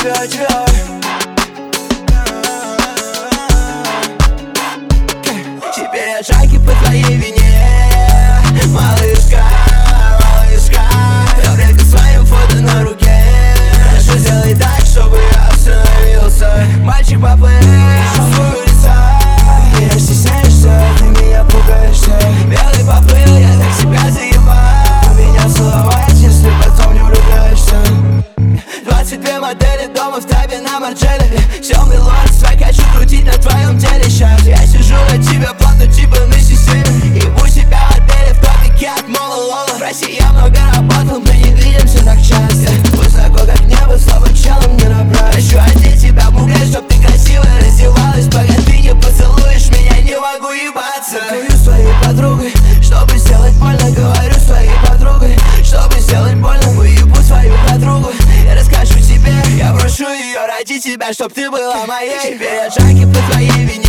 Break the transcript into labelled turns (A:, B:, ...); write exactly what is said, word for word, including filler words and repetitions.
A: тебя, тебя. Теперь я джанки по твоей вине, малышка, малышка. Я вряд ли своим фото на руке. Прошу, сделай так, чтобы я остановился. Мальчик поплыл в улица. Я стесняешься, ты меня пугаешься. Белый поплыл, я так себя заебал. Меня целовать, если потом не влюбляешься. Двадцать две модели дома в табе на Марджелле. Темный лорд, свай хочу крутить на твоем теле. Сейчас я сижу на тебя, плату типа на системе. Ебу себя в отеле в топике от Мола Лола. В России я много работал, мы не видимся так часто. Высоко как небо, слабо челом не набрать. Хочу одеть тебя в бугай, чтоб ты красиво раздевалась. Пока ты не поцелуешь меня, не могу ебаться. Говорю с твоей подругой, чтобы сделать больно. Говорю с твоей подругой, чтобы сделать больно. Выебу свою подругу, я расскажу тебе. Я прошу ее ради тебя, чтоб ты была моей. Теперь я джанки по твоей вине.